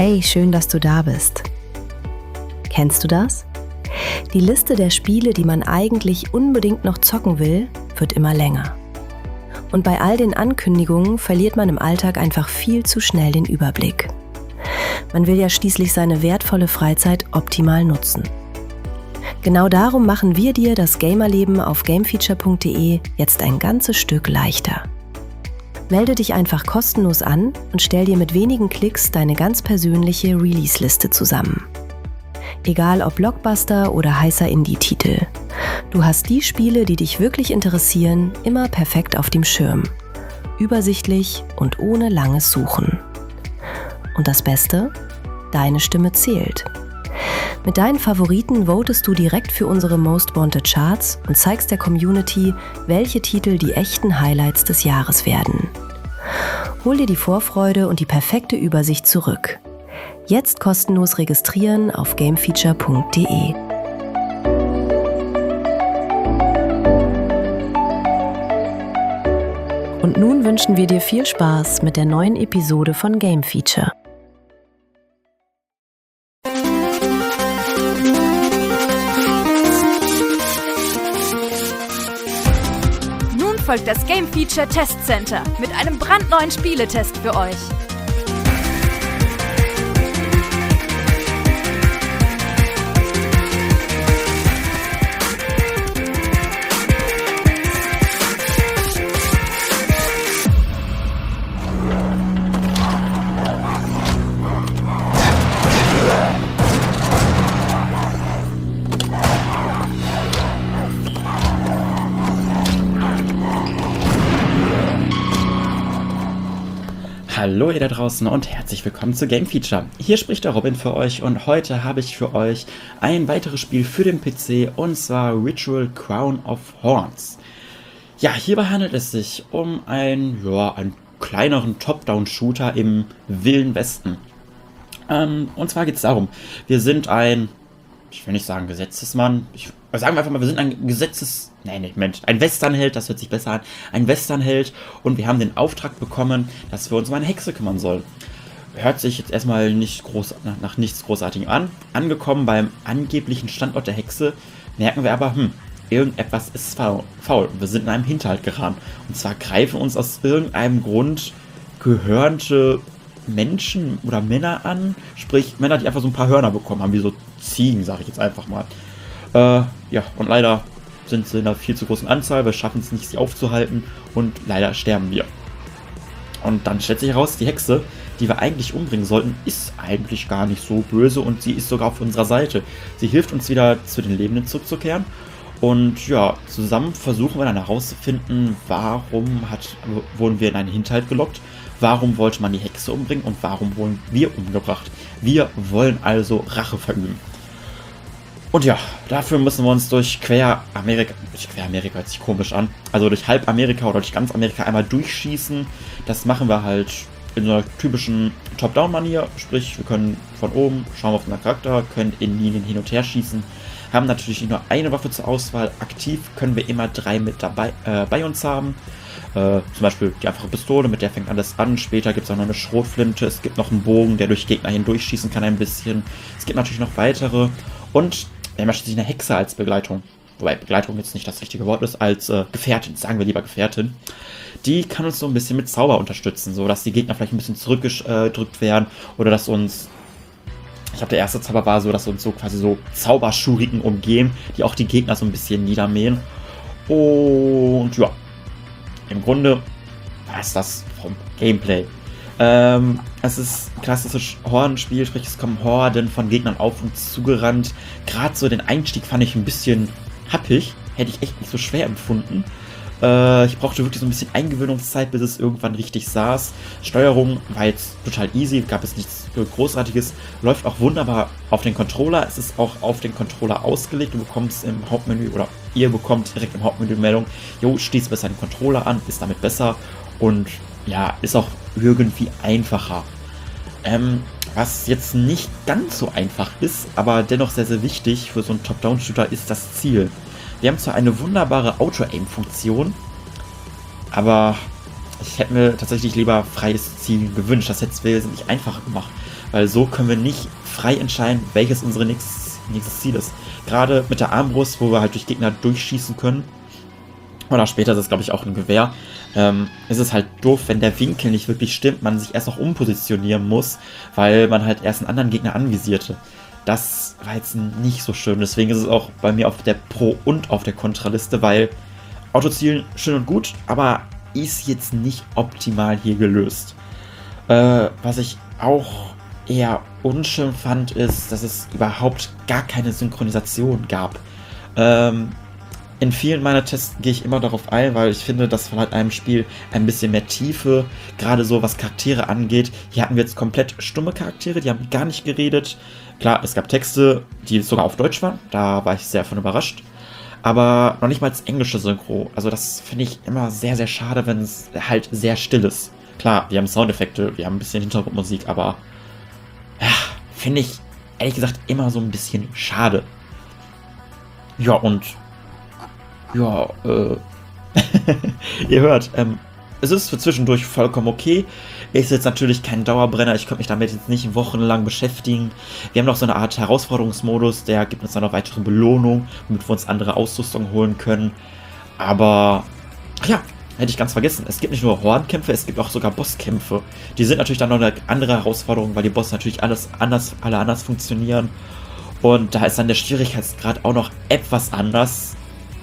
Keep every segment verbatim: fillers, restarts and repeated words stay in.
Hey, schön, dass du da bist. Kennst du das? Die Liste der Spiele, die man eigentlich unbedingt noch zocken will, wird immer länger. Und bei all den Ankündigungen verliert man im Alltag einfach viel zu schnell den Überblick. Man will ja schließlich seine wertvolle Freizeit optimal nutzen. Genau darum machen wir dir das Gamerleben auf gamefeature punkt de jetzt ein ganzes Stück leichter. Melde dich einfach kostenlos an und stell dir mit wenigen Klicks deine ganz persönliche Release-Liste zusammen. Egal ob Blockbuster oder heißer Indie-Titel. Du hast die Spiele, die dich wirklich interessieren, immer perfekt auf dem Schirm. Übersichtlich und ohne langes Suchen. Und das Beste? Deine Stimme zählt. Mit deinen Favoriten votest du direkt für unsere Most Wanted Charts und zeigst der Community, welche Titel die echten Highlights des Jahres werden. Hol dir die Vorfreude und die perfekte Übersicht zurück. Jetzt kostenlos registrieren auf gamefeature punkt de. Und nun wünschen wir dir viel Spaß mit der neuen Episode von Game Feature. Nun folgt das Game Feature Test Center mit einem brandneuen Spieletest für euch. Hallo ihr da draußen und herzlich willkommen zu Game Feature. Hier spricht der Robin für euch und heute habe ich für euch ein weiteres Spiel für den P C und zwar Ritual Crown of Horns. Ja, hierbei handelt es sich um einen, ja, einen kleineren Top-Down-Shooter im Wilden Westen. Ähm, und zwar geht es darum, wir sind ein, ich will nicht sagen Gesetzesmann, ich, sagen wir einfach mal, wir sind ein Gesetzes... Nein, nicht Mensch. Ein Westernheld, das hört sich besser an. Ein Westernheld und wir haben den Auftrag bekommen, dass wir uns um eine Hexe kümmern sollen. Hört sich jetzt erstmal nicht groß, nach, nach nichts Großartigem an. Angekommen beim angeblichen Standort der Hexe, merken wir aber, hm, irgendetwas ist faul. faul. Wir sind in einem Hinterhalt geraten. Und zwar greifen uns aus irgendeinem Grund gehörnte Menschen oder Männer an. Sprich, Männer, die einfach so ein paar Hörner bekommen haben, wie so Ziegen, sage ich jetzt einfach mal. Äh, ja, und leider sind sie in einer viel zu großen Anzahl, wir schaffen es nicht, sie aufzuhalten und leider sterben wir. Und dann stellt sich heraus, die Hexe, die wir eigentlich umbringen sollten, ist eigentlich gar nicht so böse und sie ist sogar auf unserer Seite. Sie hilft uns wieder zu den Lebenden zurückzukehren und ja, zusammen versuchen wir dann herauszufinden, warum hat, wurden wir in einen Hinterhalt gelockt, warum wollte man die Hexe umbringen und warum wurden wir umgebracht. Wir wollen also Rache verüben. Und ja, dafür müssen wir uns durch quer Amerika, durch quer Amerika hört sich komisch an, also durch halb Amerika oder durch ganz Amerika einmal durchschießen. Das machen wir halt in so einer typischen Top-Down-Manier, sprich wir können von oben schauen auf unseren Charakter, können in Linien hin und her schießen, haben natürlich nicht nur eine Waffe zur Auswahl, aktiv können wir immer drei mit dabei äh, bei uns haben. Äh, zum Beispiel die einfache Pistole, mit der fängt alles an, später gibt es auch noch eine Schrotflinte, es gibt noch einen Bogen, der durch Gegner hindurchschießen kann ein bisschen, es gibt natürlich noch weitere und wir haben schließlich eine Hexe als Begleitung, wobei Begleitung jetzt nicht das richtige Wort ist, als äh, Gefährtin, sagen wir lieber Gefährtin. Die kann uns so ein bisschen mit Zauber unterstützen, so dass die Gegner vielleicht ein bisschen zurückgedrückt werden oder dass uns, ich glaube der erste Zauber war so, dass uns so quasi so Zauberschuriken umgehen, die auch die Gegner so ein bisschen niedermähen. Und ja, im Grunde war es das vom Gameplay. Ähm, es ist ein klassisches Hordenspiel, sprich es kommen Horden von Gegnern auf uns zugerannt. Gerade so den Einstieg fand ich ein bisschen happig, hätte ich echt nicht so schwer empfunden. Äh, ich brauchte wirklich so ein bisschen Eingewöhnungszeit, bis es irgendwann richtig saß. Steuerung war jetzt total easy, gab es nichts Großartiges, läuft auch wunderbar auf den Controller. Es ist auch auf den Controller ausgelegt, du bekommst im Hauptmenü oder ihr bekommt direkt im Hauptmenü Meldung, jo, schließ besser den Controller an, ist damit besser und ja, ist auch irgendwie einfacher. Ähm, was jetzt nicht ganz so einfach ist, aber dennoch sehr, sehr wichtig für so einen Top-Down-Shooter ist das Ziel. Wir haben zwar eine wunderbare Auto-Aim-Funktion, aber ich hätte mir tatsächlich lieber freies Ziel gewünscht. Das hätte es wesentlich einfacher gemacht. weil so können wir nicht frei entscheiden, welches unsere nächstes, nächstes Ziel ist. Gerade mit der Armbrust, wo wir halt durch Gegner durchschießen können, oder später ist es, glaube ich, auch ein Gewehr, ähm, ist es halt doof, wenn der Winkel nicht wirklich stimmt, man sich erst noch umpositionieren muss, weil man halt erst einen anderen Gegner anvisierte. Das war jetzt nicht so schön, deswegen ist es auch bei mir auf der Pro- und auf der Kontraliste, weil Autozielen schön und gut, aber ist jetzt nicht optimal hier gelöst. Äh, was ich auch eher unschön fand, ist, dass es überhaupt gar keine Synchronisation gab. Ähm, in vielen meiner Tests gehe ich immer darauf ein, weil ich finde, das verleiht einem Spiel ein bisschen mehr Tiefe, gerade so was Charaktere angeht. Hier hatten wir jetzt komplett stumme Charaktere, die haben gar nicht geredet. Klar, es gab Texte, die sogar auf Deutsch waren, da war ich sehr von überrascht. Aber noch nicht mal als englische Synchro. Also das finde ich immer sehr, sehr schade, wenn es halt sehr still ist. Klar, wir haben Soundeffekte, wir haben ein bisschen Hintergrundmusik, aber ja, finde ich ehrlich gesagt immer so ein bisschen schade. Ja, und ja, äh, ihr hört, ähm, es ist für zwischendurch vollkommen okay. Ist jetzt natürlich kein Dauerbrenner, ich könnte mich damit jetzt nicht wochenlang beschäftigen. Wir haben noch so eine Art Herausforderungsmodus, der gibt uns dann noch weitere Belohnung, womit wir uns andere Ausrüstung holen können. Aber, ach ja, hätte ich ganz vergessen, es gibt nicht nur Hordenkämpfe, es gibt auch sogar Bosskämpfe. Die sind natürlich dann noch eine andere Herausforderung, weil die Bosse natürlich alles anders, alle anders funktionieren. Und da ist dann der Schwierigkeitsgrad auch noch etwas anders.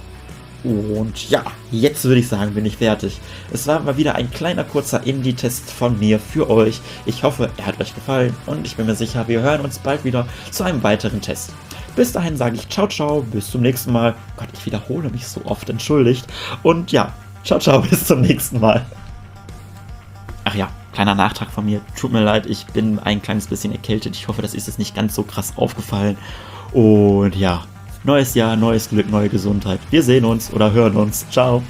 Und ja, jetzt würde ich sagen, bin ich fertig. Es war mal wieder ein kleiner kurzer Indie-Test von mir für euch. Ich hoffe, er hat euch gefallen und ich bin mir sicher, wir hören uns bald wieder zu einem weiteren Test. Bis dahin sage ich ciao, ciao, bis zum nächsten Mal. Gott, ich wiederhole mich so oft, entschuldigt. Und ja, ciao, ciao, bis zum nächsten Mal. Ach ja, kleiner Nachtrag von mir. Tut mir leid, ich bin ein kleines bisschen erkältet. Ich hoffe, das ist jetzt nicht ganz so krass aufgefallen. Und ja, neues Jahr, neues Glück, neue Gesundheit. Wir sehen uns oder hören uns. Ciao.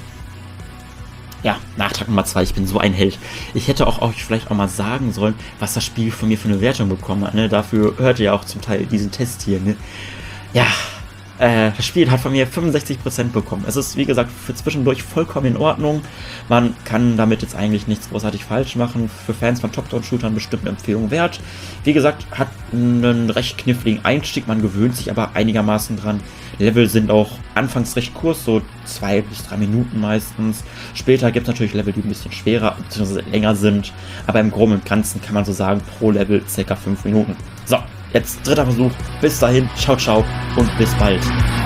Ja, Nachtrag Nummer zwei, ich bin so ein Held. Ich hätte auch euch vielleicht auch mal sagen sollen, was das Spiel von mir für eine Wertung bekommen hat. Ne? Dafür hört ihr ja auch zum Teil diesen Test hier. Ne? Ja, äh, das Spiel hat von mir fünfundsechzig Prozent bekommen. Es ist, wie gesagt, für zwischendurch vollkommen in Ordnung. Man kann damit jetzt eigentlich nichts großartig falsch machen. Für Fans von Top-Down-Shootern bestimmt eine Empfehlung wert. Wie gesagt, hat einen recht kniffligen Einstieg. Man gewöhnt sich aber einigermaßen dran. Level sind auch anfangs recht kurz, so zwei bis drei Minuten meistens. Später gibt es natürlich Level, die ein bisschen schwerer bzw. länger sind. Aber im Groben und Ganzen kann man so sagen, pro Level ca. fünf Minuten. So, jetzt dritter Versuch. Bis dahin, ciao, ciao und bis bald.